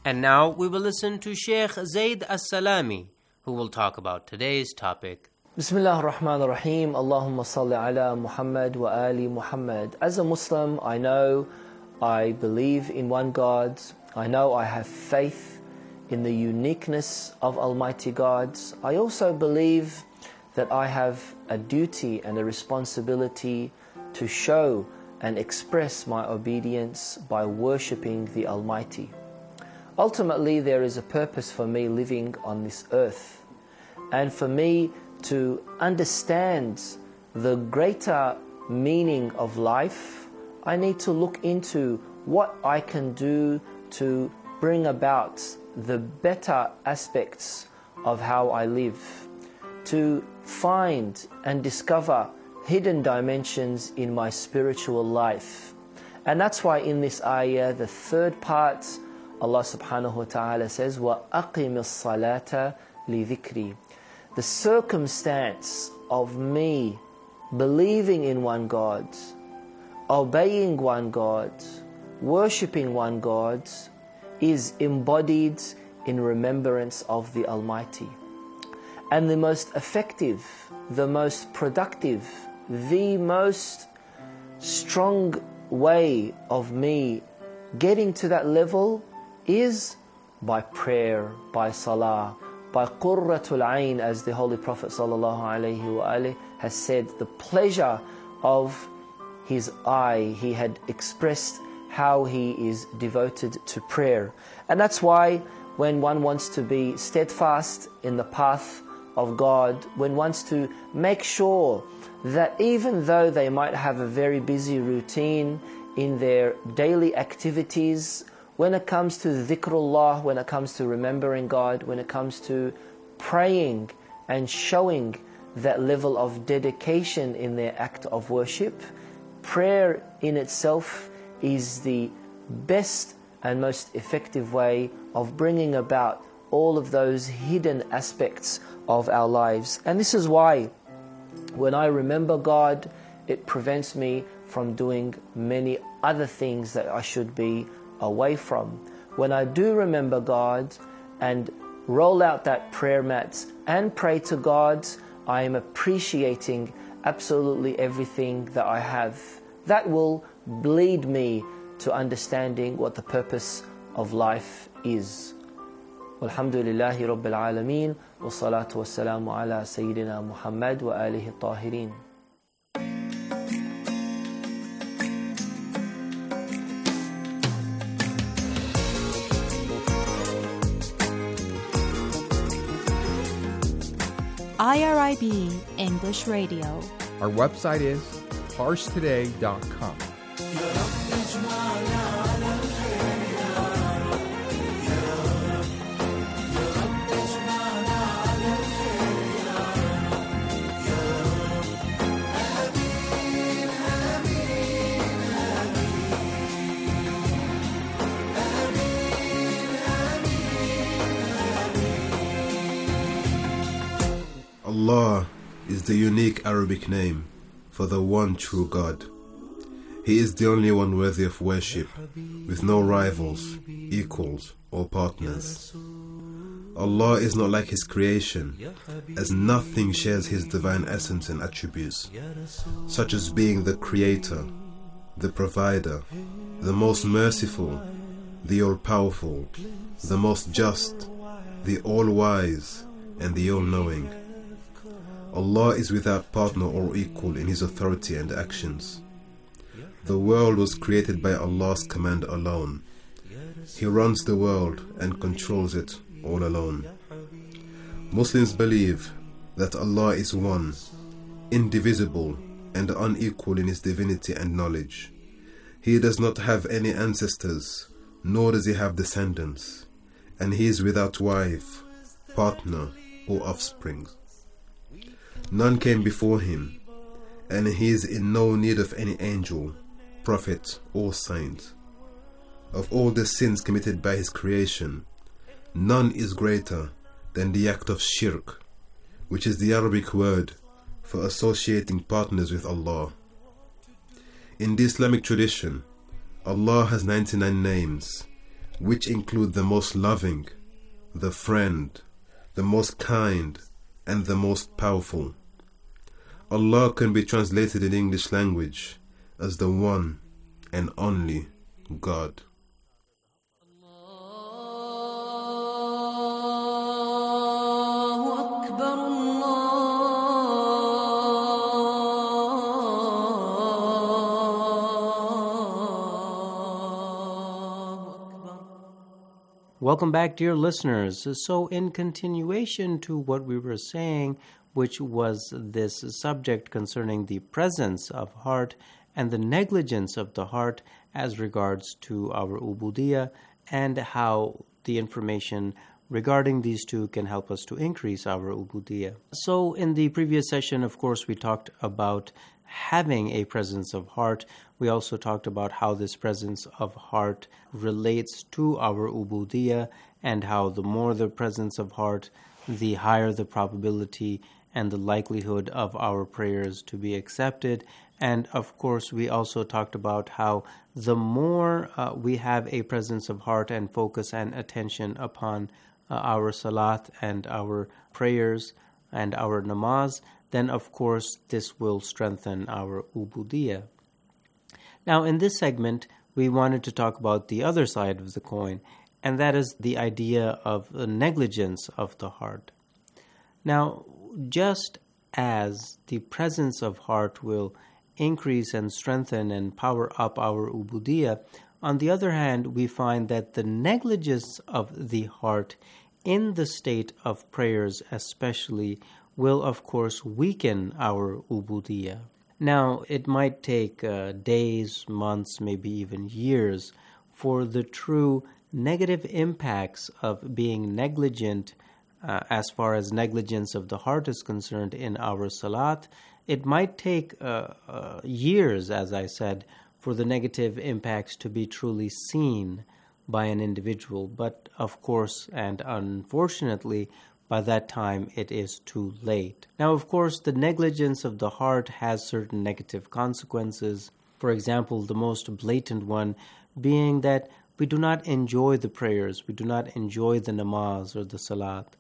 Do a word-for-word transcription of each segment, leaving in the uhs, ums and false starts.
And now we will listen to Sheikh Zaid As-Salami, who will talk about today's topic. Bismillah ar-Rahman ar-Rahim. Allahumma salli ala Muhammad wa ali Muhammad. As a Muslim, I know I believe in one God. I know I have faith in the uniqueness of Almighty God. I also believe that I have a duty and a responsibility to show and express my obedience by worshipping the Almighty. Ultimately, there is a purpose for me living on this earth, and for me to understand the greater meaning of life, I need to look into what I can do to bring about the better aspects of how I live, to find and discover hidden dimensions in my spiritual life. And that's why in this ayah, the third part, Allah subhanahu wa ta'ala says, وَأَقِمِ الصَّلَاةَ لِذِكْرِي. The circumstance of me believing in one God, obeying one God, worshipping one God, is embodied in remembrance of the Almighty. And the most effective, the most productive, the most strong way of me getting to that level is by prayer, by salah, by qurratul ayn, as the Holy Prophet sallallahu alaihi wasallam has said, the pleasure of his eye. He had expressed how he is devoted to prayer. And that's why when one wants to be steadfast in the path of God, when one wants to make sure that even though they might have a very busy routine in their daily activities, when it comes to dhikrullah, when it comes to remembering God, when it comes to praying and showing that level of dedication in their act of worship, prayer in itself is the best and most effective way of bringing about all of those hidden aspects of our lives. And this is why when I remember God, it prevents me from doing many other things that I should be away from. When I do remember God and roll out that prayer mat and pray to God, I am appreciating absolutely everything that I have. That will lead me to understanding what the purpose of life is. Walhamdulillahi Rabbil Alameen, wa salatu wa salamu ala Sayyidina Muhammad wa alihi tahirin. I R I B English Radio. Our website is parsh today dot com. Allah is the unique Arabic name for the one true God. He is the only one worthy of worship, with no rivals, equals, or partners. Allah is not like His creation, as nothing shares His divine essence and attributes, such as being the Creator, the Provider, the most merciful, the all-powerful, the most just, the all-wise, and the all-knowing. Allah is without partner or equal in His authority and actions. The world was created by Allah's command alone. He runs the world and controls it all alone. Muslims believe that Allah is one, indivisible, and unequal in His divinity and knowledge. He does not have any ancestors, nor does He have descendants, and He is without wife, partner, or offspring. None came before Him, and He is in no need of any angel, prophet, or saint. Of all the sins committed by His creation, none is greater than the act of shirk, which is the Arabic word for associating partners with Allah. In the Islamic tradition, Allah has ninety-nine names, which include the most loving, the friend, the most kind, and the most powerful. Allah can be translated in English language as the one and only God. Welcome back, dear listeners. So in continuation to what we were saying, which was this subject concerning the presence of heart and the negligence of the heart as regards to our ubudiyah, and how the information regarding these two can help us to increase our ubudiyah. So in the previous session, of course, we talked about having a presence of heart. We also talked about how this presence of heart relates to our ubudiyah, and how the more the presence of heart, the higher the probability and the likelihood of our prayers to be accepted. And of course, we also talked about how the more uh, we have a presence of heart and focus and attention upon uh, our salat and our prayers and our namaz, then of course this will strengthen our ubudiyah. Now in this segment, we wanted to talk about the other side of the coin, and that is the idea of the negligence of the heart. Now, just as the presence of heart will increase and strengthen and power up our ubudiyah, on the other hand, we find that the negligence of the heart in the state of prayers especially will of course weaken our ubudiyah. Now, it might take uh, days, months, maybe even years for the true negative impacts of being negligent uh, as far as negligence of the heart is concerned in our salat. It might take uh, uh, years, as I said, for the negative impacts to be truly seen by an individual. But of course, and unfortunately, by that time it is too late. Now, of course, the negligence of the heart has certain negative consequences. For example, the most blatant one being that we do not enjoy the prayers, we do not enjoy the namaz or the salat.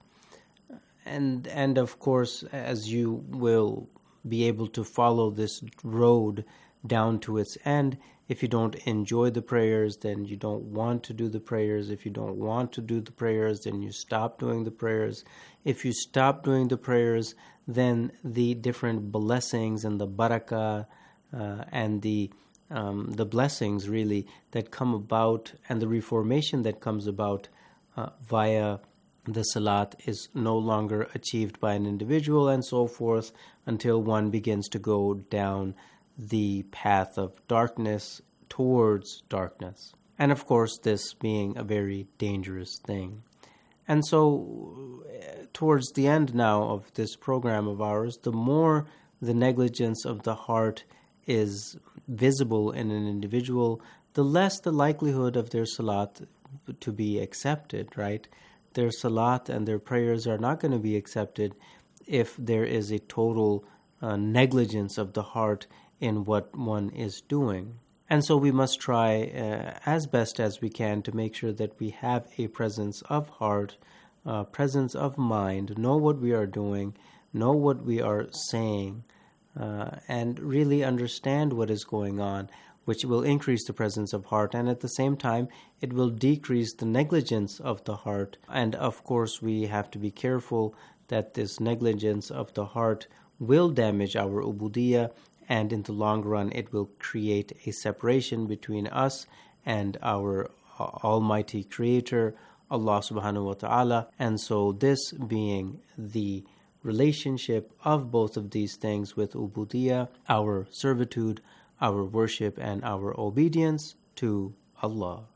And, and of course, as you will be able to follow this road down to its end, if you don't enjoy the prayers, then you don't want to do the prayers. If you don't want to do the prayers, then you stop doing the prayers. If you stop doing the prayers, then the different blessings and the barakah uh, and the um, the blessings really that come about, and the reformation that comes about uh, via the salat is no longer achieved by an individual, and so forth, until one begins to go down the path of darkness towards darkness. And of course, this being a very dangerous thing. And so, towards the end now of this program of ours, the more the negligence of the heart is visible in an individual, the less the likelihood of their salat to be accepted, right? Their salat and their prayers are not going to be accepted if there is a total uh, negligence of the heart in what one is doing. And so we must try uh, as best as we can to make sure that we have a presence of heart, uh, presence of mind, know what we are doing, know what we are saying, uh, and really understand what is going on, which will increase the presence of heart, and at the same time it will decrease the negligence of the heart. And of course we have to be careful that this negligence of the heart will damage our ubudiyah, and in the long run it will create a separation between us and our Almighty Creator, Allah subhanahu wa ta'ala. And so this being the relationship of both of these things with ubudiyah, our servitude, our worship, and our obedience to Allah.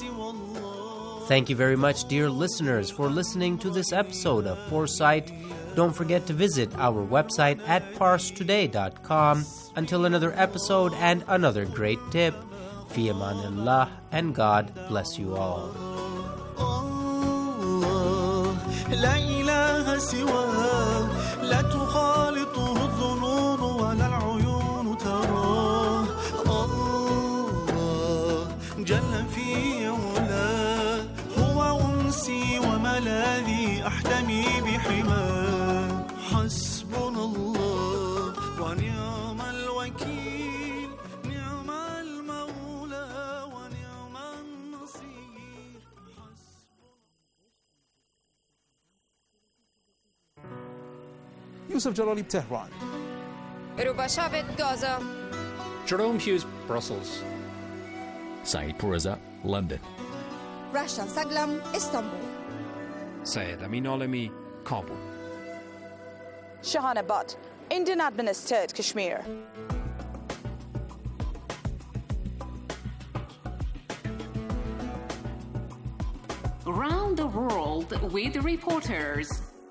Thank you very much, dear listeners, for listening to this episode of Foresight Don't forget to visit our website at parse today dot com. Until another episode and another great tip, fi amanillah, and God bless you all. لا إله سواه لا تخالطه الظنون ولا العيون تراه الله جل في علاه هو أنسي وملاذي أحتمي بحماه حسبنا الله ونعم الوكيل نعم المولى ونعم النصير Yusuf Jalali, Tehran. Ruba Shavit, Gaza. Jerome Hughes, Brussels. Saeed Puriza, London. Rasha Saglam, Istanbul. Syed Amin Olami, Kabul. Shahana Butt, Indian administered Kashmir. Around the world with reporters.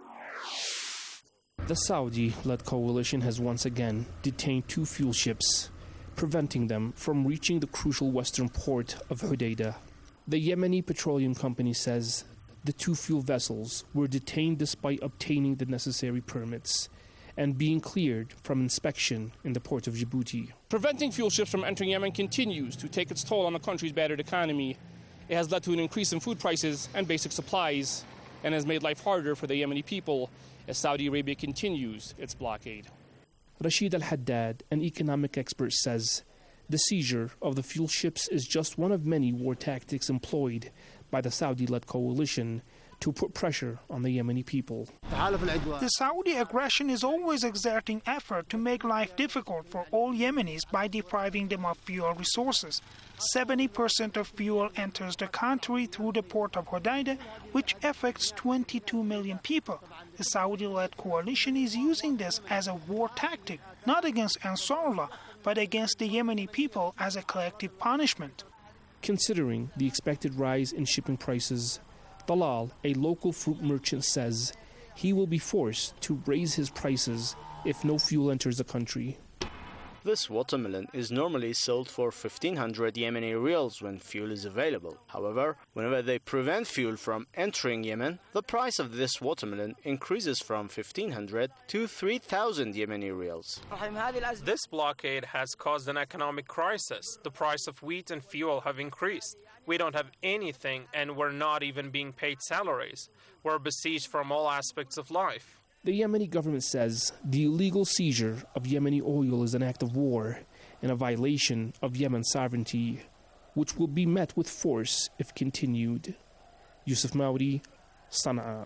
The Saudi-led coalition has once again detained two fuel ships, preventing them from reaching the crucial western port of Hodeidah. The Yemeni petroleum company says the two fuel vessels were detained despite obtaining the necessary permits and being cleared from inspection in the port of Djibouti. Preventing fuel ships from entering Yemen continues to take its toll on the country's battered economy. It has led to an increase in food prices and basic supplies and has made life harder for the Yemeni people as Saudi Arabia continues its blockade. Rashid Al-Haddad, an economic expert, says the seizure of the fuel ships is just one of many war tactics employed by the Saudi-led coalition to put pressure on the Yemeni people. The Saudi aggression is always exerting effort to make life difficult for all Yemenis by depriving them of fuel resources. seventy percent of fuel enters the country through the port of Hodeidah, which affects twenty-two million people. The Saudi-led coalition is using this as a war tactic, not against Ansarullah, but against the Yemeni people as a collective punishment. Considering the expected rise in shipping prices, Dalal, a local fruit merchant, says he will be forced to raise his prices if no fuel enters the country. This watermelon is normally sold for fifteen hundred Yemeni riyals when fuel is available. However, whenever they prevent fuel from entering Yemen, the price of this watermelon increases from fifteen hundred to three thousand Yemeni riyals. This blockade has caused an economic crisis. The price of wheat and fuel have increased. We don't have anything, and we're not even being paid salaries. We're besieged from all aspects of life. The Yemeni government says the illegal seizure of Yemeni oil is an act of war and a violation of Yemen's sovereignty, which will be met with force if continued. Yusuf Maudi, Sana'a.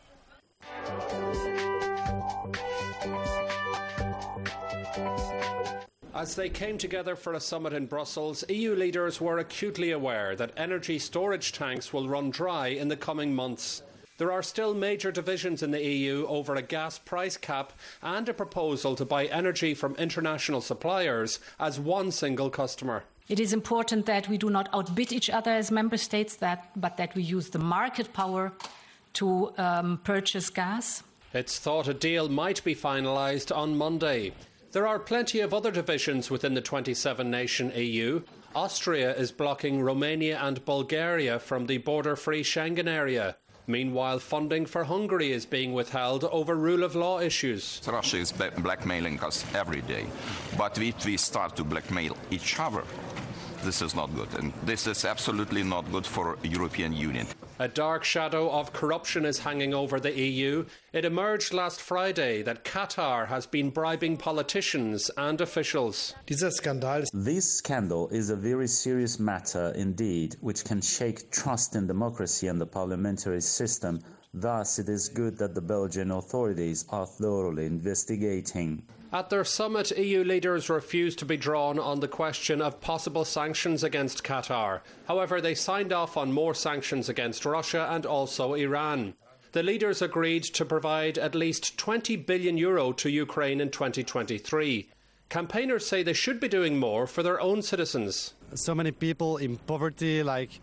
As they came together for a summit in Brussels, E U leaders were acutely aware that energy storage tanks will run dry in the coming months. There are still major divisions in the E U over a gas price cap and a proposal to buy energy from international suppliers as one single customer. It is important that we do not outbid each other as member states, that, but that we use the market power to um, purchase gas. It's thought a deal might be finalised on Monday. There are plenty of other divisions within the twenty-seven nation E U. Austria is blocking Romania and Bulgaria from the border-free Schengen area. Meanwhile, funding for Hungary is being withheld over rule of law issues. Russia is blackmailing us every day. But if we start to blackmail each other, this is not good. And this is absolutely not good for the European Union. A dark shadow of corruption is hanging over the E U. It emerged last Friday that Qatar has been bribing politicians and officials. This scandal is a very serious matter indeed, which can shake trust in democracy and the parliamentary system. Thus, it is good that the Belgian authorities are thoroughly investigating. At their summit, E U leaders refused to be drawn on the question of possible sanctions against Qatar. However, they signed off on more sanctions against Russia and also Iran. The leaders agreed to provide at least twenty billion euro to Ukraine in twenty twenty-three. Campaigners say they should be doing more for their own citizens. So many people in poverty, like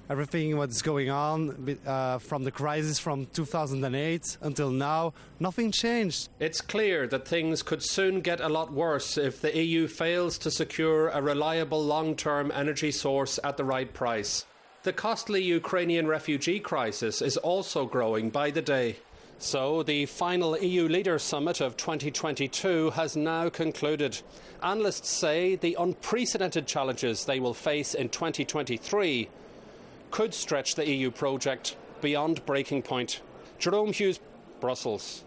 everything what's going on uh, from the crisis from two thousand eight until now, nothing changed. It's clear that things could soon get a lot worse if the E U fails to secure a reliable long-term energy source at the right price. The costly Ukrainian refugee crisis is also growing by the day. So the final E U Leaders Summit of twenty twenty-two has now concluded. Analysts say the unprecedented challenges they will face in twenty twenty-three could stretch the E U project beyond breaking point. Jerome Hughes, Brussels.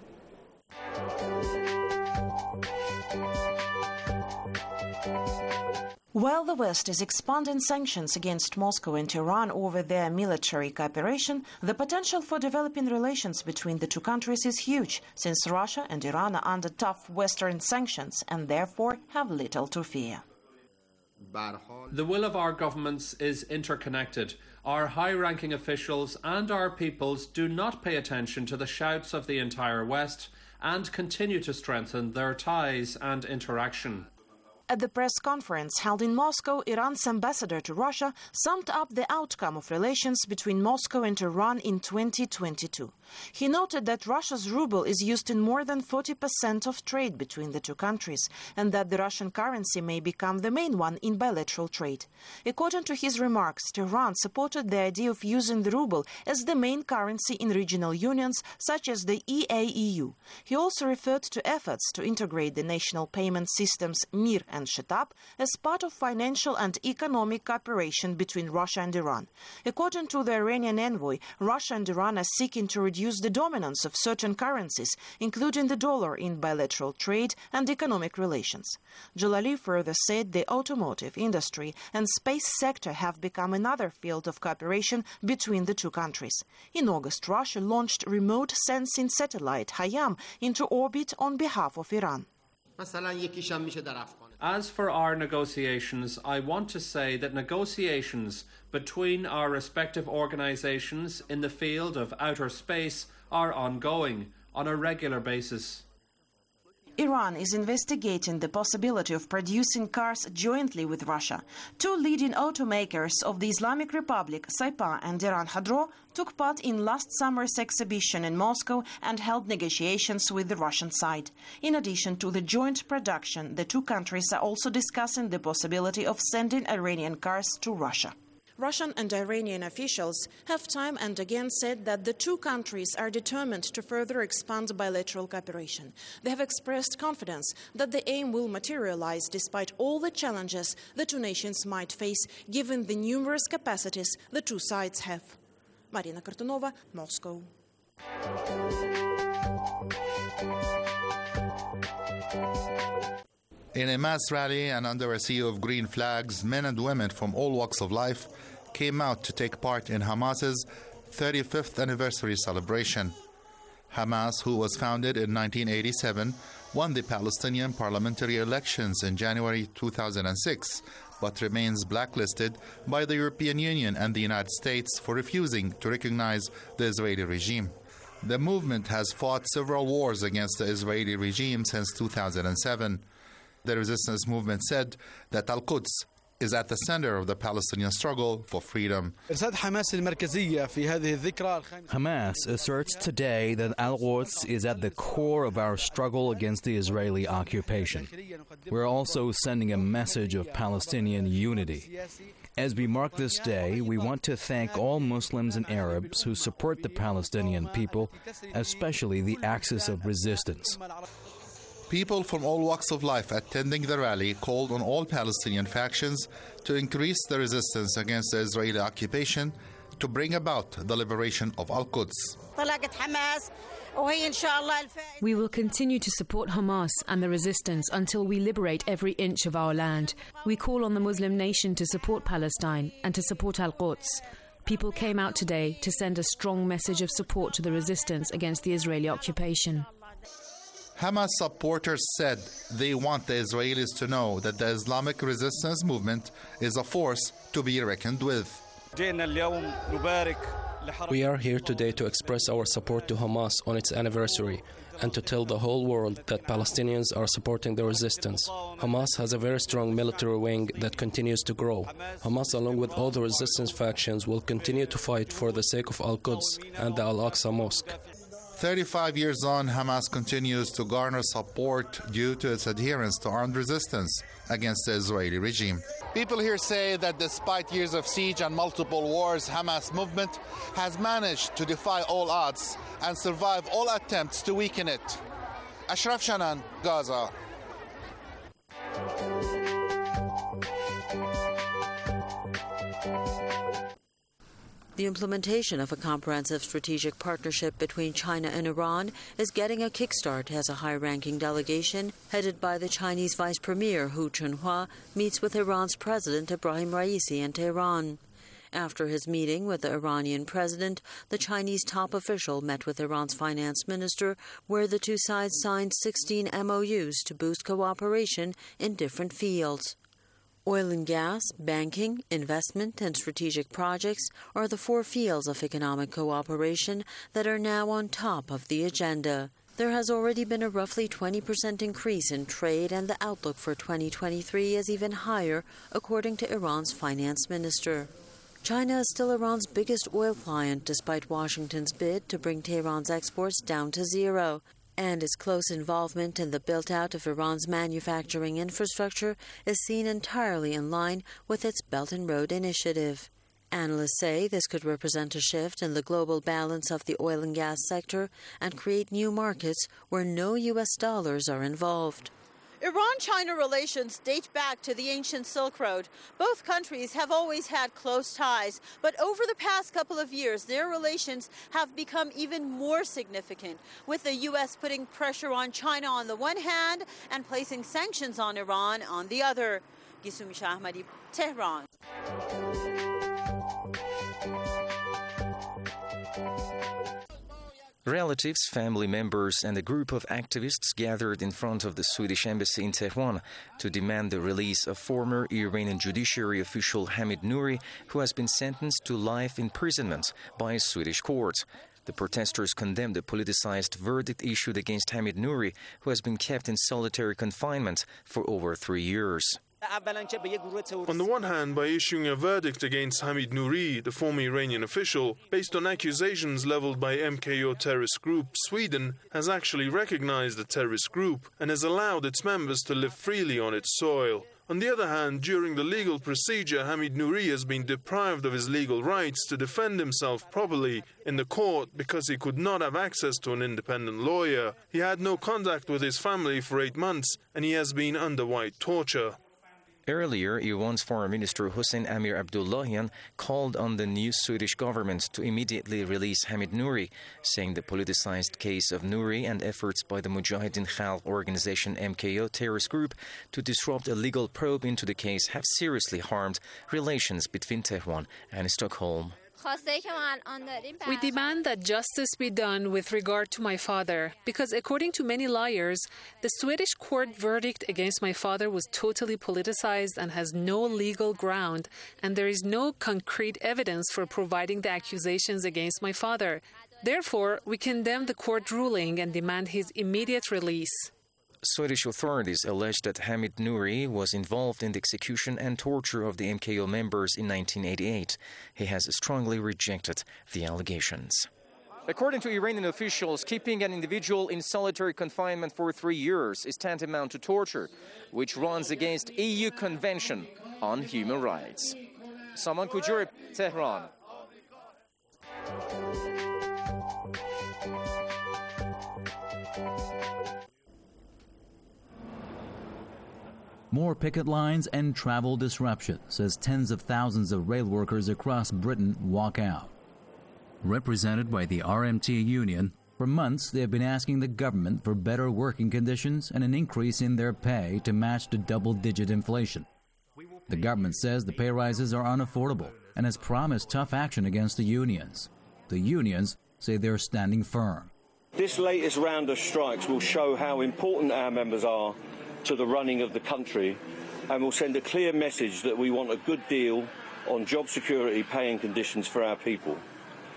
While the West is expanding sanctions against Moscow and Iran over their military cooperation, the potential for developing relations between the two countries is huge, since Russia and Iran are under tough Western sanctions and therefore have little to fear. The will of our governments is interconnected. Our high-ranking officials and our peoples do not pay attention to the shouts of the entire West and continue to strengthen their ties and interaction. At the press conference held in Moscow, Iran's ambassador to Russia summed up the outcome of relations between Moscow and Iran in twenty twenty-two. He noted that Russia's ruble is used in more than forty percent of trade between the two countries, and that the Russian currency may become the main one in bilateral trade. According to his remarks, Tehran supported the idea of using the ruble as the main currency in regional unions such as the E A E U. He also referred to efforts to integrate the national payment systems Mir and Shetab as part of financial and economic cooperation between Russia and Iran. According to the Iranian envoy, Russia and Iran are seeking to reduce the dominance of certain currencies, including the dollar, in bilateral trade and economic relations. Jalali further said the automotive industry and space sector have become another field of cooperation between the two countries. In August, Russia launched remote sensing satellite Hayam into orbit on behalf of Iran. As for our negotiations, I want to say that negotiations between our respective organizations in the field of outer space are ongoing on a regular basis. Iran is investigating the possibility of producing cars jointly with Russia. Two leading automakers of the Islamic Republic, Saipa and Iran Khodro, took part in last summer's exhibition in Moscow and held negotiations with the Russian side. In addition to the joint production, the two countries are also discussing the possibility of sending Iranian cars to Russia. Russian and Iranian officials have time and again said that the two countries are determined to further expand bilateral cooperation. They have expressed confidence that the aim will materialize despite all the challenges the two nations might face, given the numerous capacities the two sides have. Marina Kartunova, Moscow. In a mass rally and under a sea of green flags, men and women from all walks of life came out to take part in Hamas's thirty-fifth anniversary celebration. Hamas, who was founded in nineteen eighty-seven, won the Palestinian parliamentary elections in January two thousand six, but remains blacklisted by the European Union and the United States for refusing to recognize the Israeli regime. The movement has fought several wars against the Israeli regime since two thousand seven. The resistance movement said that Al-Quds is at the center of the Palestinian struggle for freedom. Hamas asserts today that Al-Quds is at the core of our struggle against the Israeli occupation. We're also sending a message of Palestinian unity. As we mark this day, we want to thank all Muslims and Arabs who support the Palestinian people, especially the axis of resistance. People from all walks of life attending the rally called on all Palestinian factions to increase the resistance against the Israeli occupation to bring about the liberation of Al-Quds. We will continue to support Hamas and the resistance until we liberate every inch of our land. We call on the Muslim nation to support Palestine and to support Al-Quds. People came out today to send a strong message of support to the resistance against the Israeli occupation. Hamas supporters said they want the Israelis to know that the Islamic resistance movement is a force to be reckoned with. We are here today to express our support to Hamas on its anniversary and to tell the whole world that Palestinians are supporting the resistance. Hamas has a very strong military wing that continues to grow. Hamas, along with all the resistance factions, will continue to fight for the sake of Al-Quds and the Al-Aqsa Mosque. thirty-five years on, Hamas continues to garner support due to its adherence to armed resistance against the Israeli regime. People here say that despite years of siege and multiple wars, Hamas movement has managed to defy all odds and survive all attempts to weaken it. Ashraf Shanan, Gaza. The implementation of a comprehensive strategic partnership between China and Iran is getting a kickstart as a high-ranking delegation headed by the Chinese Vice Premier Hu Chunhua meets with Iran's President Ebrahim Raisi in Tehran. After his meeting with the Iranian president, the Chinese top official met with Iran's finance minister, where the two sides signed sixteen M O Us to boost cooperation in different fields. Oil and gas, banking, investment, and strategic projects are the four fields of economic cooperation that are now on top of the agenda. There has already been a roughly twenty percent increase in trade, and the outlook for twenty twenty-three is even higher, according to Iran's finance minister. China is still Iran's biggest oil client, despite Washington's bid to bring Tehran's exports down to zero. And its close involvement in the build-out of Iran's manufacturing infrastructure is seen entirely in line with its Belt and Road Initiative. Analysts say this could represent a shift in the global balance of the oil and gas sector and create new markets where no U S dollars are involved. Iran-China relations date back to the ancient Silk Road. Both countries have always had close ties, but over the past couple of years, their relations have become even more significant, with the U S putting pressure on China on the one hand and placing sanctions on Iran on the other. Gisumi Shahmadi, Tehran. Relatives, family members, and a group of activists gathered in front of the Swedish embassy in Tehran to demand the release of former Iranian judiciary official Hamid Nouri, who has been sentenced to life imprisonment by a Swedish court. The protesters condemned the politicized verdict issued against Hamid Nouri, who has been kept in solitary confinement for over three years. On the one hand, by issuing a verdict against Hamid Nouri, the former Iranian official, based on accusations leveled by M K O terrorist group, Sweden has actually recognized the terrorist group and has allowed its members to live freely on its soil. On the other hand, during the legal procedure, Hamid Nouri has been deprived of his legal rights to defend himself properly in the court because he could not have access to an independent lawyer. He had no contact with his family for eight months and he has been under white torture. Earlier, Iran's Foreign Minister Hossein Amir Abdullahian called on the new Swedish government to immediately release Hamid Nouri, saying the politicized case of Nouri and efforts by the Mujahideen Khalq organization M K O terrorist group to disrupt a legal probe into the case have seriously harmed relations between Tehran and Stockholm. We demand that justice be done with regard to my father, because according to many lawyers, the Swedish court verdict against my father was totally politicized and has no legal ground, and there is no concrete evidence for providing the accusations against my father. Therefore, we condemn the court ruling and demand his immediate release. Swedish authorities allege that Hamid Nouri was involved in the execution and torture of the M K O members in nineteen eighty-eight. He has strongly rejected the allegations. According to Iranian officials, keeping an individual in solitary confinement for three years is tantamount to torture, which runs against E U Convention on Human Rights. Saman Kujuri, Tehran. More picket lines and travel disruptions as tens of thousands of rail workers across Britain walk out. Represented by the R M T union, for months they have been asking the government for better working conditions and an increase in their pay to match the double-digit inflation. The government says the pay rises are unaffordable and has promised tough action against the unions. The unions say they're standing firm. This latest round of strikes will show how important our members are to the running of the country, and will send a clear message that we want a good deal on job security, pay and conditions for our people.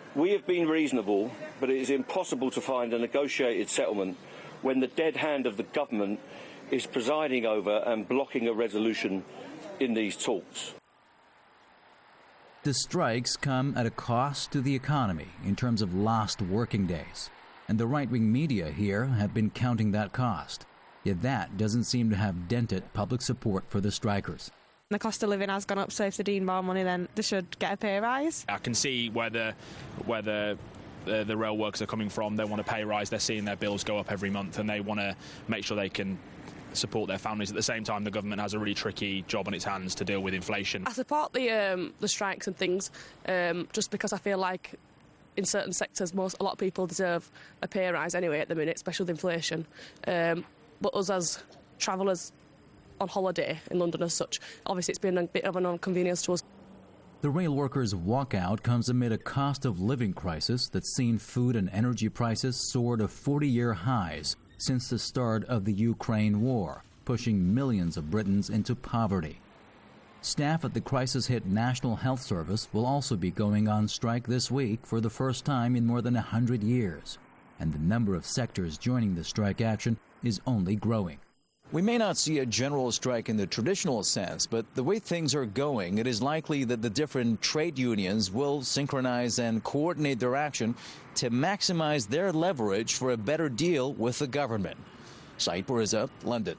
We have been reasonable, but it is impossible to find a negotiated settlement when the dead hand of the government is presiding over and blocking a resolution in these talks. The strikes come at a cost to the economy in terms of lost working days, and the right-wing media here have been counting that cost. Yet that doesn't seem to have dented public support for the strikers. The cost of living has gone up, so if they need more money, then they should get a pay rise. I can see where the, where the, the, the rail workers are coming from. They want a pay rise. They're seeing their bills go up every month, and they want to make sure they can support their families. At the same time, the government has a really tricky job on its hands to deal with inflation. I support the um, the strikes and things um, just because I feel like in certain sectors, most a lot of people deserve a pay rise anyway at the minute, especially with inflation. Um, but us as travellers on holiday in London as such, obviously it's been a bit of an inconvenience to us. The rail workers' walkout comes amid a cost of living crisis that's seen food and energy prices soar to forty-year highs since the start of the Ukraine war, pushing millions of Britons into poverty. Staff at the crisis-hit National Health Service will also be going on strike this week for the first time in more than one hundred years, and the number of sectors joining the strike action is only growing. We may not see a general strike in the traditional sense, but the way things are going, it is likely that the different trade unions will synchronize and coordinate their action to maximize their leverage for a better deal with the government. Saeed Bariza, London.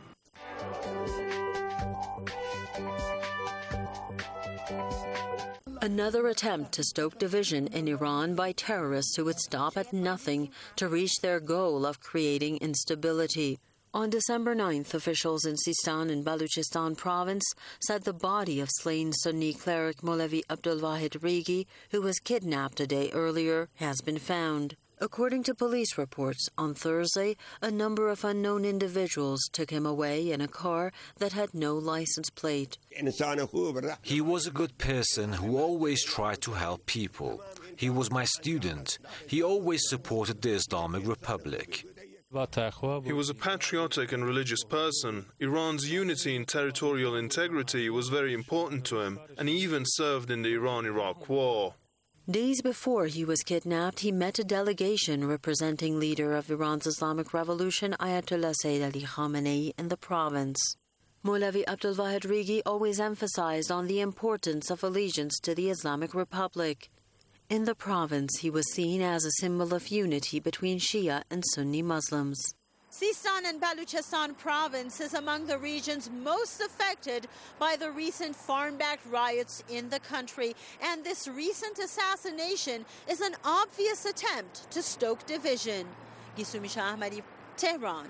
Another attempt to stoke division in Iran by terrorists who would stop at nothing to reach their goal of creating instability. On December ninth, officials in Sistan and Baluchistan province said the body of slain Sunni cleric Molavi Abdulwahid Rigi, who was kidnapped a day earlier, has been found. According to police reports, on Thursday, a number of unknown individuals took him away in a car that had no license plate. He was a good person who always tried to help people. He was my student. He always supported the Islamic Republic. He was a patriotic and religious person. Iran's unity and territorial integrity was very important to him, and he even served in the Iran-Iraq War. Days before he was kidnapped, he met a delegation representing leader of Iran's Islamic Revolution, Ayatollah Sayyid Ali Khamenei, in the province. Molavi Abdulwahid Rigi always emphasized on the importance of allegiance to the Islamic Republic. In the province, he was seen as a symbol of unity between Shia and Sunni Muslims. Sistan and Baluchistan province is among the regions most affected by the recent foreign-backed riots in the country, and this recent assassination is an obvious attempt to stoke division. Gisumi Shah Ahmadi, Tehran.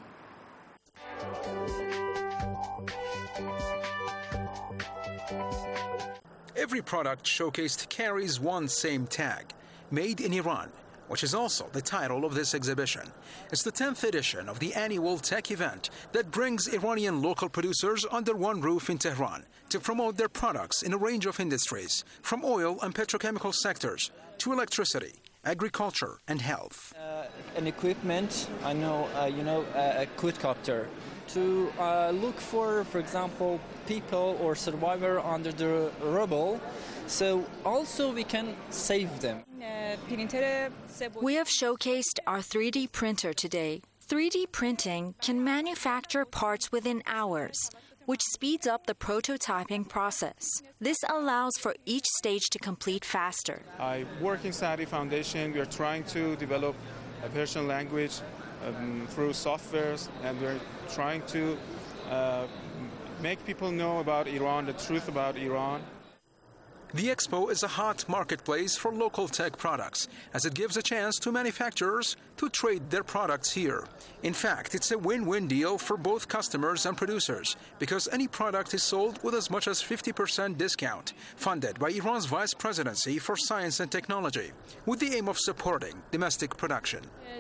Every product showcased carries one same tag, Made in Iran, which is also the title of this exhibition. It's the tenth edition of the annual tech event that brings Iranian local producers under one roof in Tehran to promote their products in a range of industries, from oil and petrochemical sectors to electricity, agriculture, and health. Uh, an equipment, I know, uh, you know, uh, a quadcopter, to uh, look for, for example, people or survivor under the rubble, so also we can save them. We have showcased our three D printer today. three D printing can manufacture parts within hours, which speeds up the prototyping process. This allows for each stage to complete faster. I work in Saadi Foundation. We are trying to develop a Persian language um, through softwares, and we're trying to uh, make people know about Iran, the truth about Iran. The expo is a hot marketplace for local tech products, as it gives a chance to manufacturers to trade their products here. In fact, it's a win-win deal for both customers and producers, because any product is sold with as much as fifty percent discount, funded by Iran's Vice Presidency for Science and Technology, with the aim of supporting domestic production.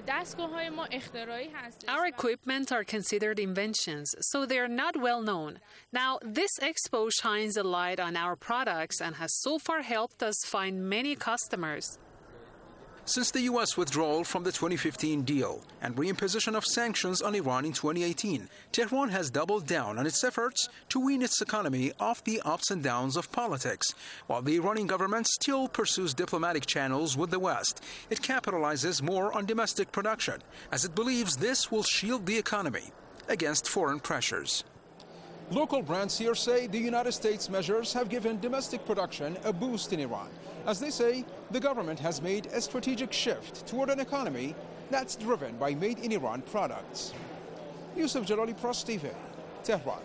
Our equipment are considered inventions, so they are not well known. Now, this expo shines a light on our products and has so far helped us find many customers. since the U S withdrawal from the twenty fifteen deal and reimposition of sanctions on Iran in twenty eighteen, Tehran has doubled down on its efforts to wean its economy off the ups and downs of politics. While the Iranian government still pursues diplomatic channels with the West, it capitalizes more on domestic production, as it believes this will shield the economy against foreign pressures. Local brands here say the United States measures have given domestic production a boost in Iran. As they say, the government has made a strategic shift toward an economy that's driven by made-in-Iran products. Yusuf Jalali, Press T V, Tehran.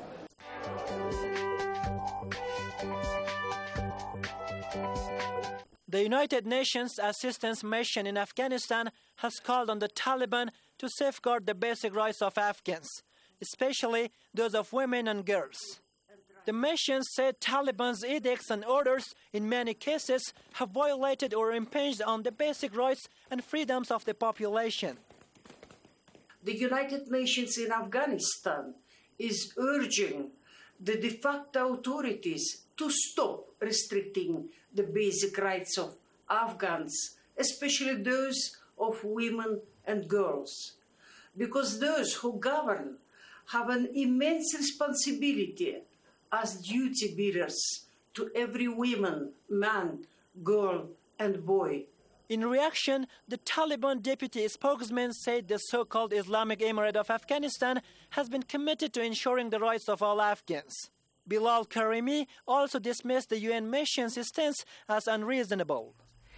The United Nations Assistance Mission in Afghanistan has called on the Taliban to safeguard the basic rights of Afghans, especially those of women and girls. The mission said Taliban's edicts and orders in many cases have violated or impinged on the basic rights and freedoms of the population. The United Nations in Afghanistan is urging the de facto authorities to stop restricting the basic rights of Afghans, especially those of women and girls, because those who govern have an immense responsibility as duty bearers to every woman, man, girl, and boy. In reaction, the Taliban deputy spokesman said the so-called Islamic Emirate of Afghanistan has been committed to ensuring the rights of all Afghans. Bilal Karimi also dismissed the U N mission's stance as unreasonable.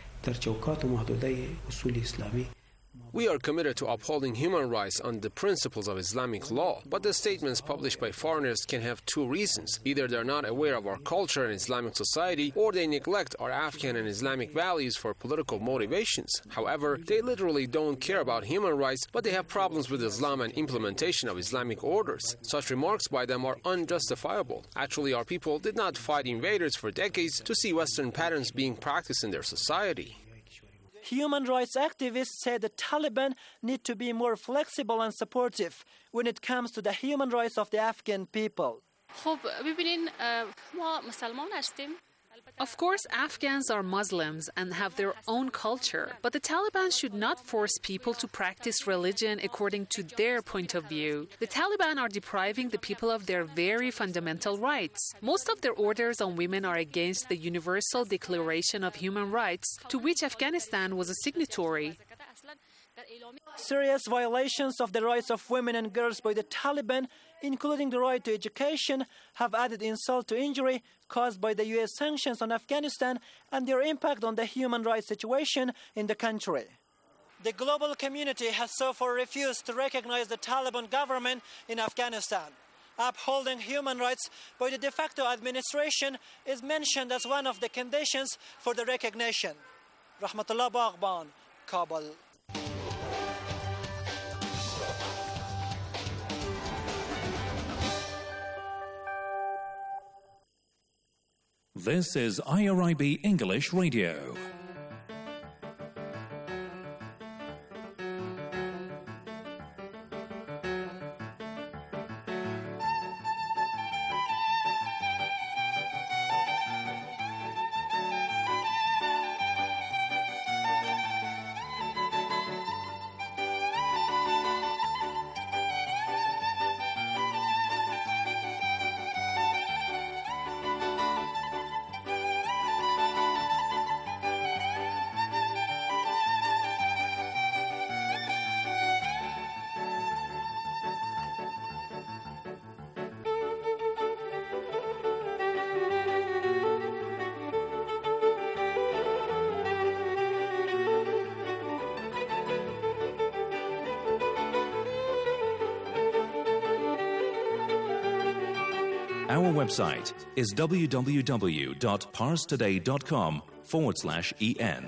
We are committed to upholding human rights and the principles of Islamic law, but the statements published by foreigners can have two reasons. Either they're not aware of our culture and Islamic society, or they neglect our Afghan and Islamic values for political motivations. However, they literally don't care about human rights, but they have problems with Islam and implementation of Islamic orders. Such remarks by them are unjustifiable. Actually, our people did not fight invaders for decades to see Western patterns being practiced in their society. Human rights activists say the Taliban need to be more flexible and supportive when it comes to the human rights of the Afghan people. Of course, Afghans are Muslims and have their own culture, but the Taliban should not force people to practice religion according to their point of view. The Taliban are depriving the people of their very fundamental rights. Most of their orders on women are against the Universal Declaration of Human Rights, to which Afghanistan was a signatory. Serious violations of the rights of women and girls by the Taliban, including the right to education, have added insult to injury caused by the U S sanctions on Afghanistan and their impact on the human rights situation in the country. The global community has so far refused to recognize the Taliban government in Afghanistan. Upholding human rights by the de facto administration is mentioned as one of the conditions for the recognition. Rahmatullah Baghban, Kabul. This is I R I B English Radio. Our website is www.parstoday.com forward slash en.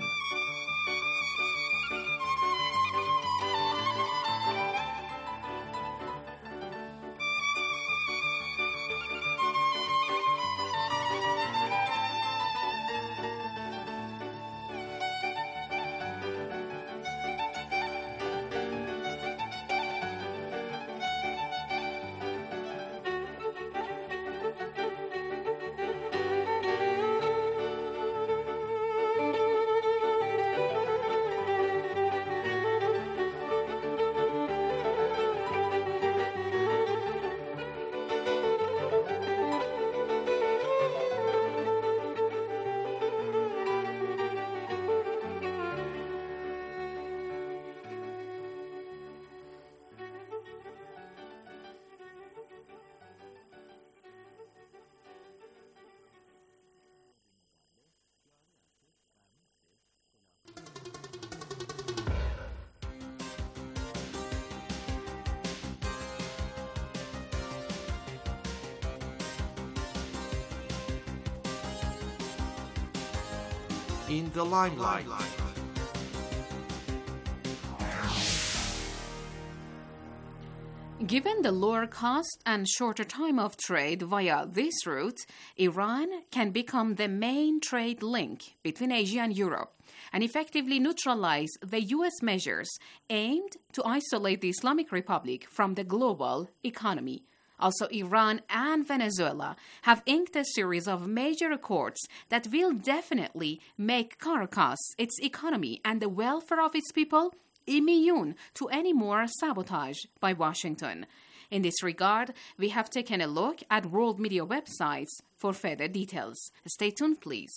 in the limelight. Given the lower cost and shorter time of trade via this route, Iran can become the main trade link between Asia and Europe and effectively neutralize the U S measures aimed to isolate the Islamic Republic from the global economy. Also, Iran and Venezuela have inked a series of major accords that will definitely make Caracas, its economy, and the welfare of its people immune to any more sabotage by Washington. In this regard, we have taken a look at world media websites for further details. Stay tuned, please.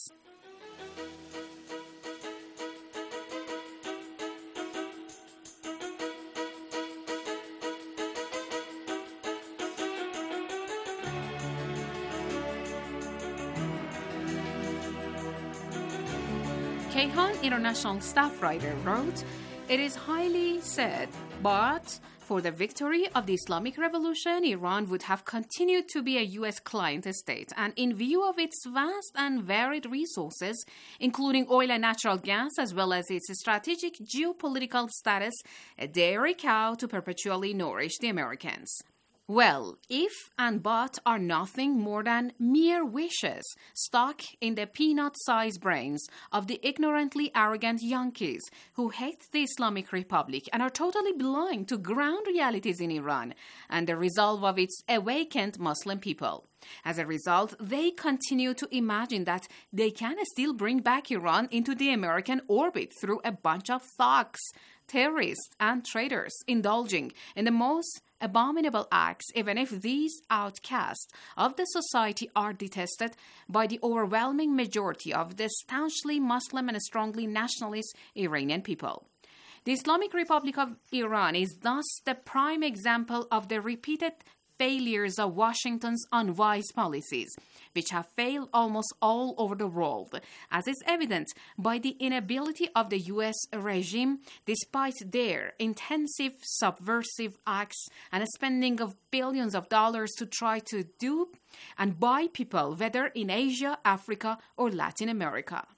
Kayhan International staff writer wrote, "It is highly said, but for the victory of the Islamic Revolution, Iran would have continued to be a U S client state, and in view of its vast and varied resources, including oil and natural gas, as well as its strategic geopolitical status, a dairy cow to perpetually nourish the Americans." Well, if and but are nothing more than mere wishes stuck in the peanut-sized brains of the ignorantly arrogant Yankees who hate the Islamic Republic and are totally blind to ground realities in Iran and the resolve of its awakened Muslim people. As a result, they continue to imagine that they can still bring back Iran into the American orbit through a bunch of thugs, terrorists, and traitors indulging in the most abominable acts, even if these outcasts of the society are detested by the overwhelming majority of the staunchly Muslim and strongly nationalist Iranian people. The Islamic Republic of Iran is thus the prime example of the repeated failures of Washington's unwise policies, which have failed almost all over the world, as is evident by the inability of the U S regime, despite their intensive subversive acts and spending of billions of dollars to try to dupe and buy people, whether in Asia, Africa, or Latin America.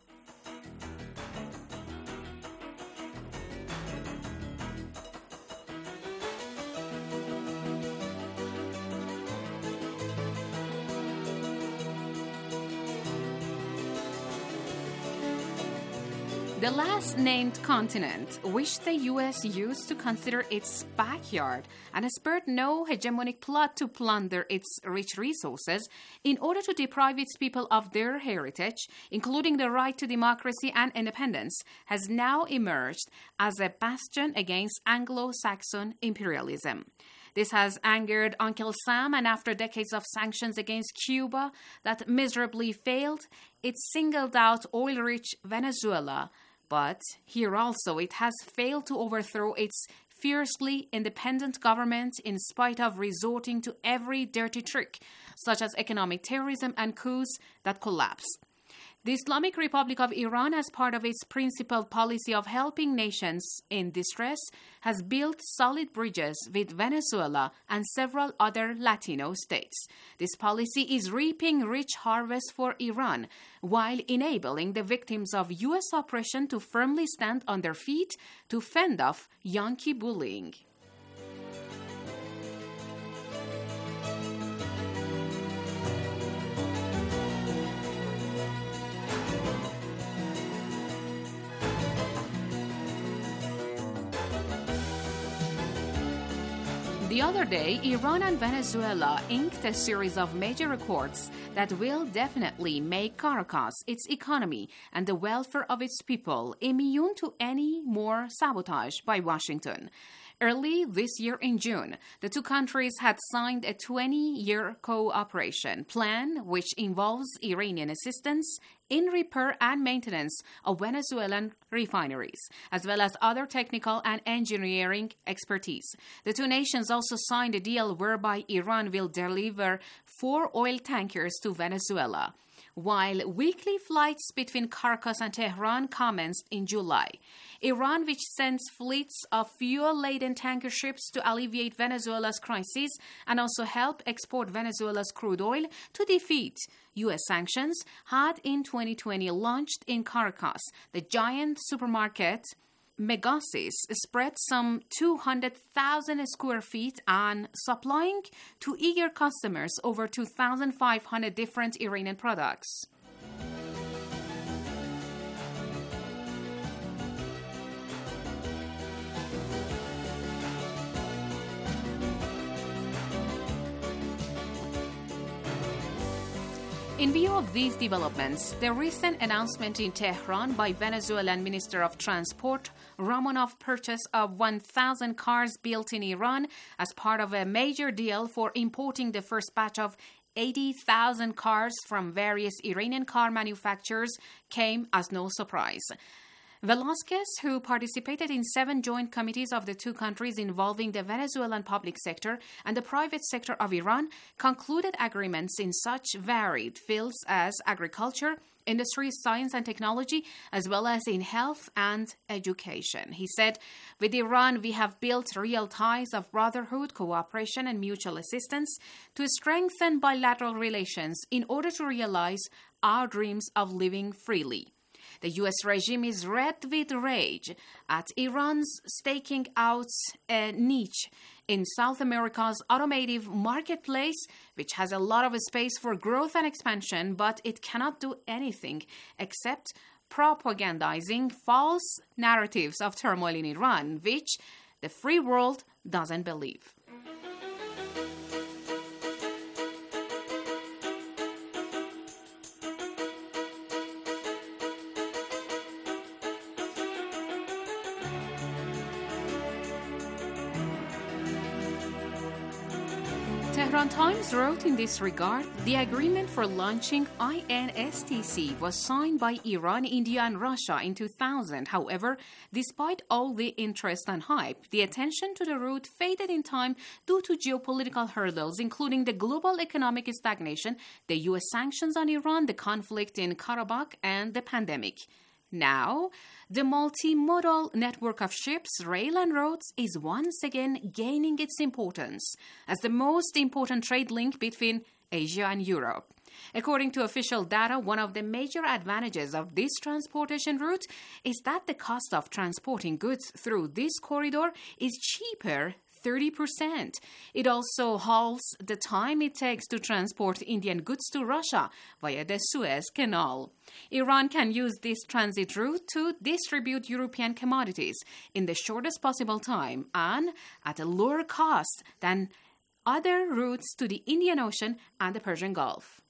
The last named continent, which the U S used to consider its backyard and spurred no hegemonic plot to plunder its rich resources in order to deprive its people of their heritage, including the right to democracy and independence, has now emerged as a bastion against Anglo-Saxon imperialism. This has angered Uncle Sam, and after decades of sanctions against Cuba that miserably failed, it singled out oil-rich Venezuela. But here also it has failed to overthrow its fiercely independent government in spite of resorting to every dirty trick, such as economic terrorism and coups that collapse. The Islamic Republic of Iran, as part of its principled policy of helping nations in distress, has built solid bridges with Venezuela and several other Latino states. This policy is reaping rich harvests for Iran, while enabling the victims of U S oppression to firmly stand on their feet to fend off Yankee bullying. The other day, Iran and Venezuela inked a series of major accords that will definitely make Caracas, its economy, and the welfare of its people immune to any more sabotage by Washington. Early this year in June, the two countries had signed a twenty-year cooperation plan which involves Iranian assistance in repair and maintenance of Venezuelan refineries, as well as other technical and engineering expertise. The two nations also signed a deal whereby Iran will deliver four oil tankers to Venezuela, while weekly flights between Caracas and Tehran commenced in July. Iran, which sends fleets of fuel-laden laden tanker ships to alleviate Venezuela's crisis and also help export Venezuela's crude oil to defeat U S sanctions, had in twenty twenty launched in Caracas. The giant supermarket Megasis spread some two hundred thousand square feet and supplying to eager customers over two thousand five hundred different Iranian products. In view of these developments, the recent announcement in Tehran by Venezuelan Minister of Transport Romanov purchase of one thousand cars built in Iran as part of a major deal for importing the first batch of eighty thousand cars from various Iranian car manufacturers came as no surprise. Velasquez, who participated in seven joint committees of the two countries involving the Venezuelan public sector and the private sector of Iran, concluded agreements in such varied fields as agriculture, industry, science and technology, as well as in health and education. He said, "With Iran, we have built real ties of brotherhood, cooperation and mutual assistance to strengthen bilateral relations in order to realize our dreams of living freely." The U S regime is red with rage at Iran's staking out a niche in South America's automotive marketplace, which has a lot of space for growth and expansion, but it cannot do anything except propagandizing false narratives of turmoil in Iran, which the free world doesn't believe. Tehran Times wrote in this regard, the agreement for launching I N S T C was signed by Iran, India and Russia in two thousand. However, despite all the interest and hype, the attention to the route faded in time due to geopolitical hurdles, including the global economic stagnation, the U S sanctions on Iran, the conflict in Karabakh, and the pandemic. Now, the multimodal network of ships, rail and roads is once again gaining its importance as the most important trade link between Asia and Europe. According to official data, one of the major advantages of this transportation route is that the cost of transporting goods through this corridor is cheaper thirty percent. It also halves the time it takes to transport Indian goods to Russia via the Suez Canal. Iran can use this transit route to distribute European commodities in the shortest possible time and at a lower cost than other routes to the Indian Ocean and the Persian Gulf.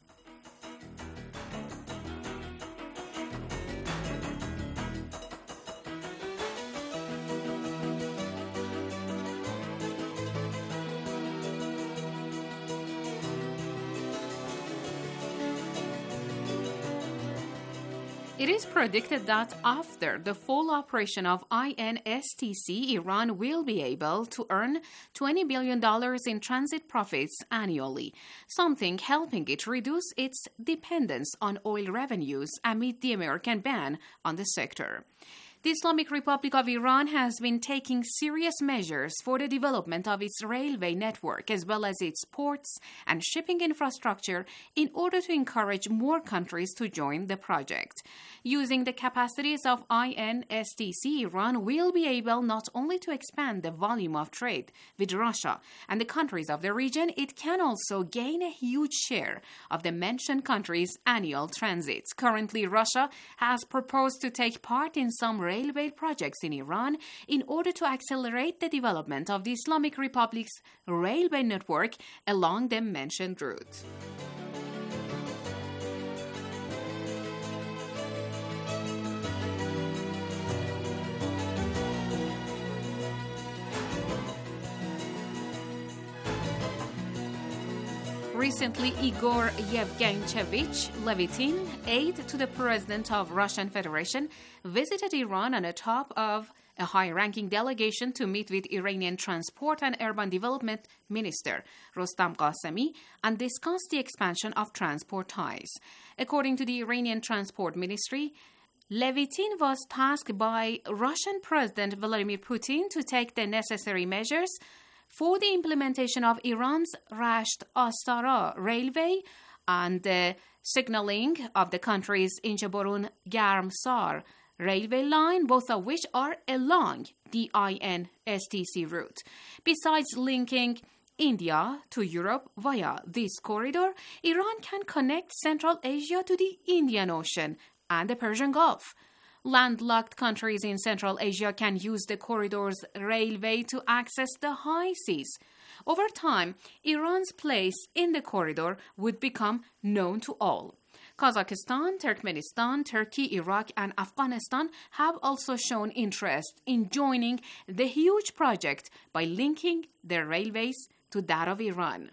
It is predicted that after the full operation of I N S T C, Iran will be able to earn twenty billion dollars in transit profits annually, something helping it reduce its dependence on oil revenues amid the American ban on the sector. The Islamic Republic of Iran has been taking serious measures for the development of its railway network as well as its ports and shipping infrastructure in order to encourage more countries to join the project. Using the capacities of I N S T C, Iran will be able not only to expand the volume of trade with Russia and the countries of the region, it can also gain a huge share of the mentioned countries' annual transits. Currently, Russia has proposed to take part in some railway projects in Iran in order to accelerate the development of the Islamic Republic's railway network along the mentioned route. Recently, Igor Yevgenyevich Levitin, aide to the president of Russian Federation, visited Iran on the top of a high-ranking delegation to meet with Iranian Transport and Urban Development Minister Rostam Qasemi and discuss the expansion of transport ties. According to the Iranian Transport Ministry, Levitin was tasked by Russian President Vladimir Putin to take the necessary measures for the implementation of Iran's Rasht-Astara railway and the signaling of the country's Incheborun-Garmsar railway line, both of which are along the I N S T C route. Besides linking India to Europe via this corridor, Iran can connect Central Asia to the Indian Ocean and the Persian Gulf. Landlocked countries in Central Asia can use the corridor's railway to access the high seas. Over time, Iran's place in the corridor would become known to all. Kazakhstan, Turkmenistan, Turkey, Iraq, and Afghanistan have also shown interest in joining the huge project by linking their railways to that of Iran.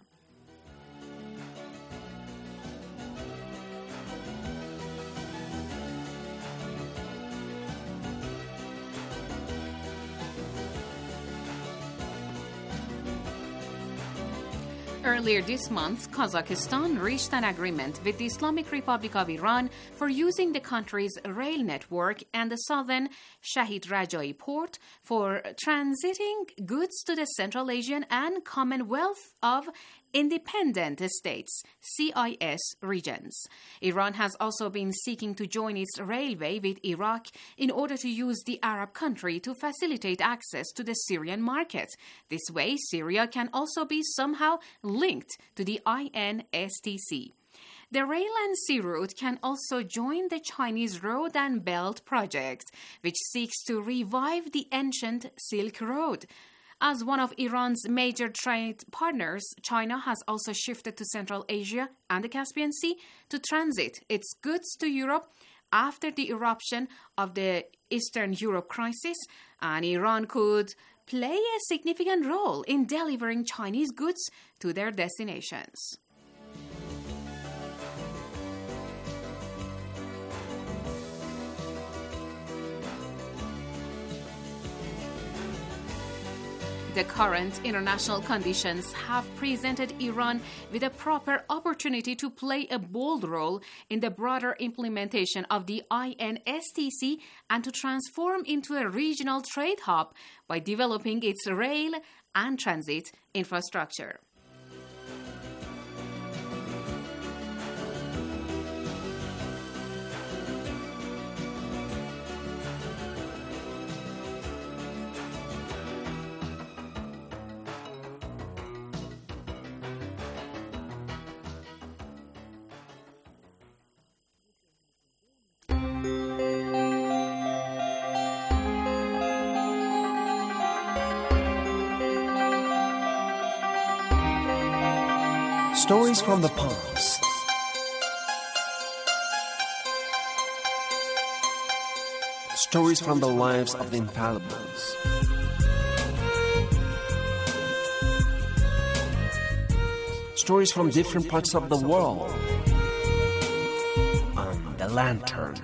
Earlier this month, Kazakhstan reached an agreement with the Islamic Republic of Iran for using the country's rail network and the southern Shahid Rajai port for transiting goods to the Central Asian and Commonwealth of Independent States, C I S regions. Iran has also been seeking to join its railway with Iraq in order to use the Arab country to facilitate access to the Syrian market. This way, Syria can also be somehow linked to the I N S T C. The rail and sea route can also join the Chinese Road and Belt project, which seeks to revive the ancient Silk Road. As one of Iran's major trade partners, China has also shifted to Central Asia and the Caspian Sea to transit its goods to Europe after the eruption of the Eastern Europe crisis, and Iran could play a significant role in delivering Chinese goods to their destinations. The current international conditions have presented Iran with a proper opportunity to play a bold role in the broader implementation of the I N S T C and to transform into a regional trade hub by developing its rail and transit infrastructure. Stories from the past. Stories from the lives of the infallibles. Stories from different parts of the world. On The Lantern.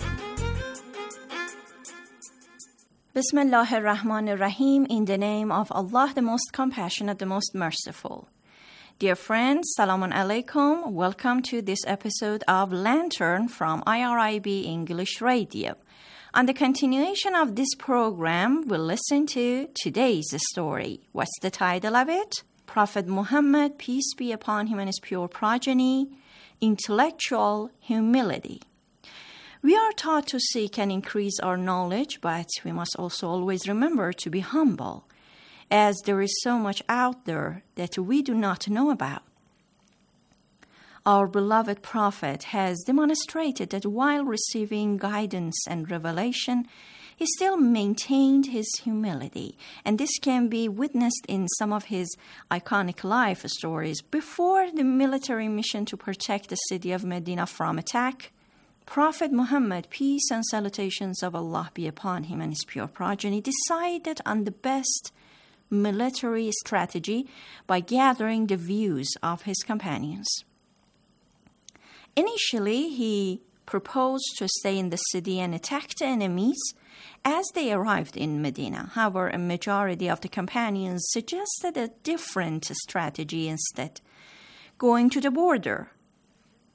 Bismillah ar-Rahman ar-Rahim, in the name of Allah, the most compassionate, the most merciful. Dear friends, Salamun Alaikum. Welcome to this episode of Lantern from I R I B English Radio. On the continuation of this program, we'll listen to today's story. What's the title of it? Prophet Muhammad, peace be upon him and his pure progeny, Intellectual Humility. We are taught to seek and increase our knowledge, but we must also always remember to be humble, as there is so much out there that we do not know about. Our beloved Prophet has demonstrated that while receiving guidance and revelation, he still maintained his humility, and this can be witnessed in some of his iconic life stories. Before the military mission to protect the city of Medina from attack, Prophet Muhammad, peace and salutations of Allah be upon him and his pure progeny, decided on the best military strategy by gathering the views of his companions. Initially, he proposed to stay in the city and attack the enemies as they arrived in Medina. However, a majority of the companions suggested a different strategy instead, going to the border.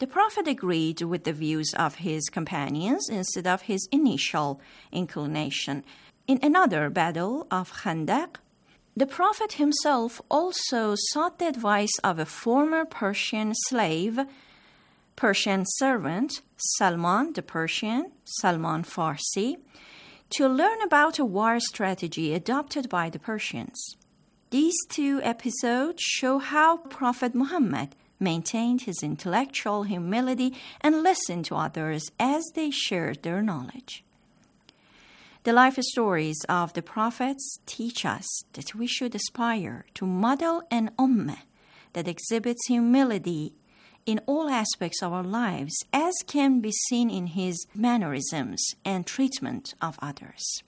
The Prophet agreed with the views of his companions instead of his initial inclination. In another battle of Khandaq, the Prophet himself also sought the advice of a former Persian slave, Persian servant, Salman the Persian, Salman Farsi, to learn about a war strategy adopted by the Persians. These two episodes show how Prophet Muhammad maintained his intellectual humility and listened to others as they shared their knowledge. The life stories of the prophets teach us that we should aspire to model an ummah that exhibits humility in all aspects of our lives, as can be seen in his mannerisms and treatment of others.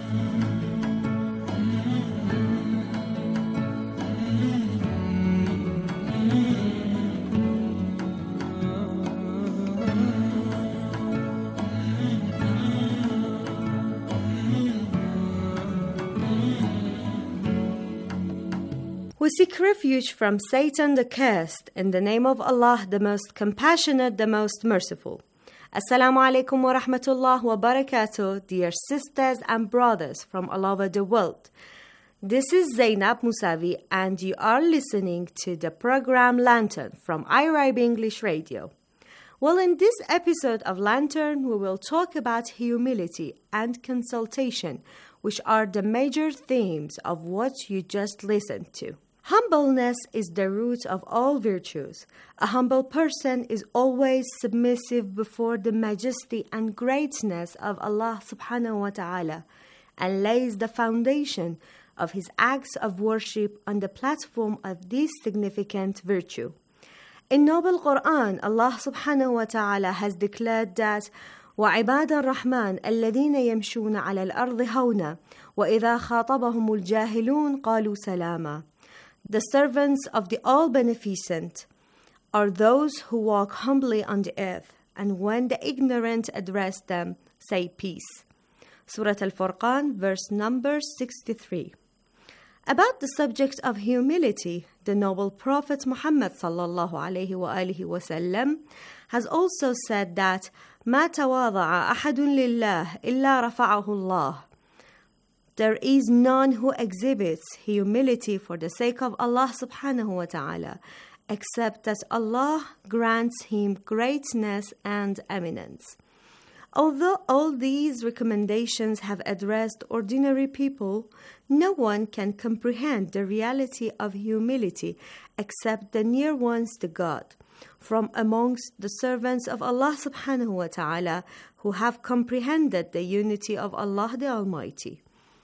We seek refuge from Satan the cursed in the name of Allah, the most compassionate, the most merciful. Assalamu alaikum wa rahmatullah wa barakatuh, dear sisters and brothers from all over the world. This is Zainab Musavi and you are listening to the program Lantern from I R I B English Radio. Well, in this episode of Lantern, we will talk about humility and consultation, which are the major themes of what you just listened to. Humbleness is the root of all virtues. A humble person is always submissive before the majesty and greatness of Allah subhanahu wa ta'ala and lays the foundation of his acts of worship on the platform of this significant virtue. In Noble Quran, Allah subhanahu wa ta'ala has declared that وَعِبَادَ الرَّحْمَنِ الَّذِينَ يَمْشُونَ عَلَى الْأَرْضِ هَوْنًا وَإِذَا خَاطَبَهُمُ الْجَاهِلُونَ قَالُوا سَلَامًا. The servants of the All-Beneficent are those who walk humbly on the earth, and when the ignorant address them, say peace. Surah Al-Furqan, verse number sixty-three. About the subject of humility, the noble Prophet Muhammad sallallahu alayhi wa alihi wa sallam has also said that مَا تَوَاضَعَ أَحَدٌ لِلَّهِ إِلَّا رَفَعَهُ اللَّهُ. There is none who exhibits humility for the sake of Allah subhanahu wa ta'ala, except that Allah grants him greatness and eminence. Although all these recommendations have addressed ordinary people, no one can comprehend the reality of humility except the near ones to God, from amongst the servants of Allah subhanahu wa ta'ala who have comprehended the unity of Allah the Almighty.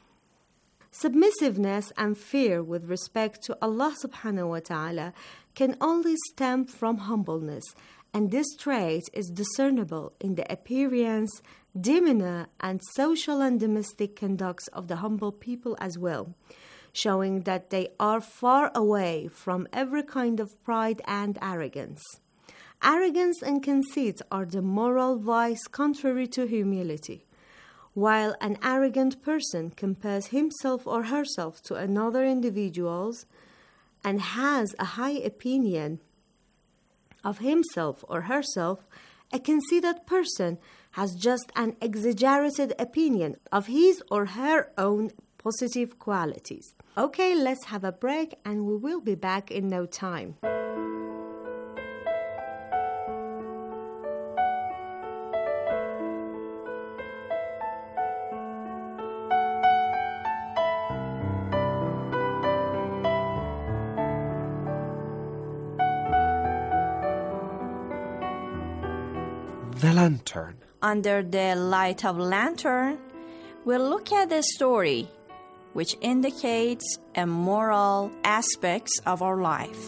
Submissiveness and fear with respect to Allah subhanahu wa ta'ala can only stem from humbleness, and this trait is discernible in the appearance, demeanor, and social and domestic conducts of the humble people as well, showing that they are far away from every kind of pride and arrogance. Arrogance and conceit are the moral vice contrary to humility. While an arrogant person compares himself or herself to another individual and has a high opinion of himself or herself, a conceited person has just an exaggerated opinion of his or her own positive qualities. Okay, let's have a break and we will be back in no time. The Lantern. Under the light of Lantern, we'll look at a story which indicates a moral aspects of our life.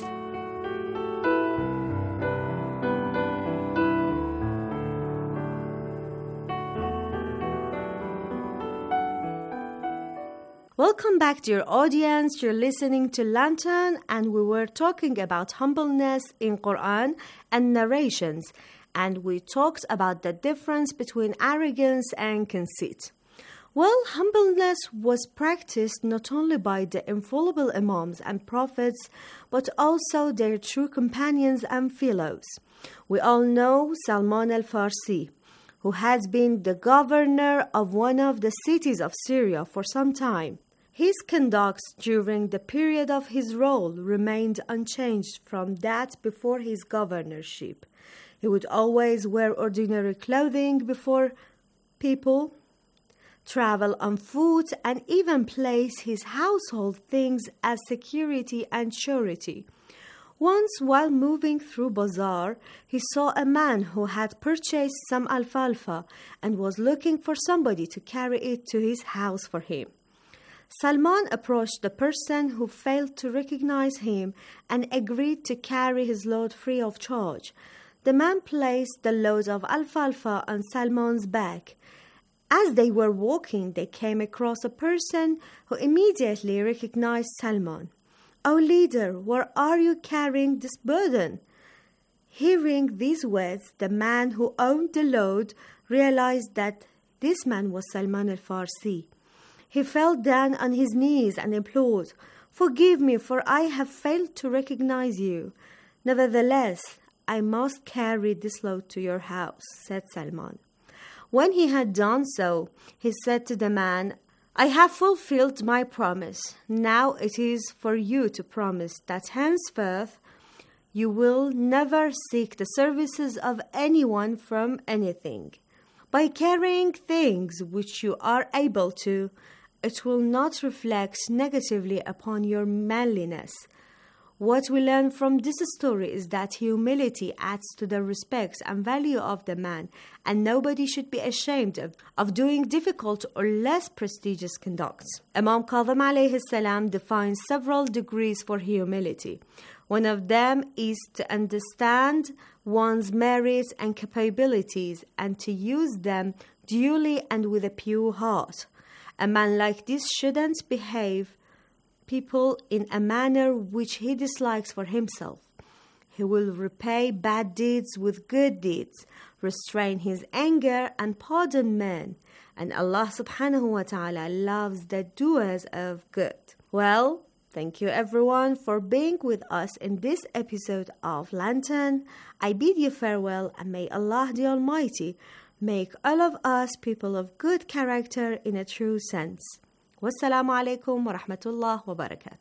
Welcome back, dear audience. You're listening to Lantern, and we were talking about humbleness in Quran and narrations, and we talked about the difference between arrogance and conceit. Well, humbleness was practiced not only by the infallible Imams and Prophets, but also their true companions and fellows. We all know Salman al-Farsi, who has been the governor of one of the cities of Syria for some time. His conduct during the period of his rule remained unchanged from that before his governorship. He would always wear ordinary clothing before people, travel on foot, and even place his household things as security and surety. Once, while moving through bazaar, he saw a man who had purchased some alfalfa and was looking for somebody to carry it to his house for him. Salman approached the person who failed to recognize him and agreed to carry his load free of charge. The man placed the load of alfalfa on Salman's back. As they were walking, they came across a person who immediately recognized Salman. "O leader, where are you carrying this burden?" Hearing these words, the man who owned the load realized that this man was Salman al-Farsi. He fell down on his knees and implored, "Forgive me, for I have failed to recognize you. Nevertheless, I must carry this load to your house," said Salman. When he had done so, he said to the man, "I have fulfilled my promise. Now it is for you to promise that henceforth you will never seek the services of anyone from anything. By carrying things which you are able to, it will not reflect negatively upon your manliness." What we learn from this story is that humility adds to the respect and value of the man, and nobody should be ashamed of, of doing difficult or less prestigious conducts. Imam Kadhim alayhi salam defines several degrees for humility. One of them is to understand one's merits and capabilities and to use them duly and with a pure heart. A man like this shouldn't behave people in a manner which he dislikes for himself. He will repay bad deeds with good deeds, restrain his anger, and pardon men. And Allah subhanahu wa ta'ala loves the doers of good. Well, thank you everyone for being with us in this episode of Lantern. I bid you farewell, and may Allah the Almighty make all of us people of good character in a true sense. Wassalamu alaikum wa rahmatullah wa barakatuh.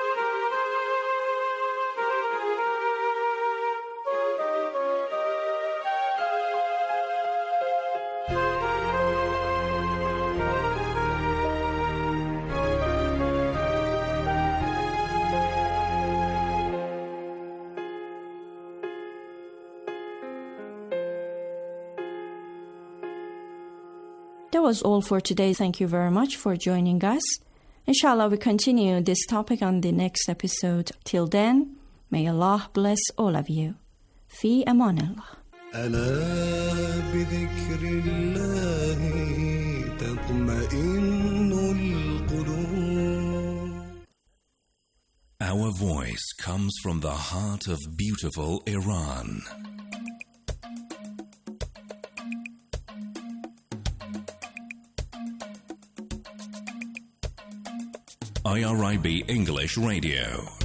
That was all for today. Thank you very much for joining us. Inshallah, we continue this topic on the next episode. Till then, may Allah bless all of you. Fi amanillah. ألا بذكر الله تطمئن القلوب. Our voice comes from the heart of beautiful Iran. I R I B English Radio.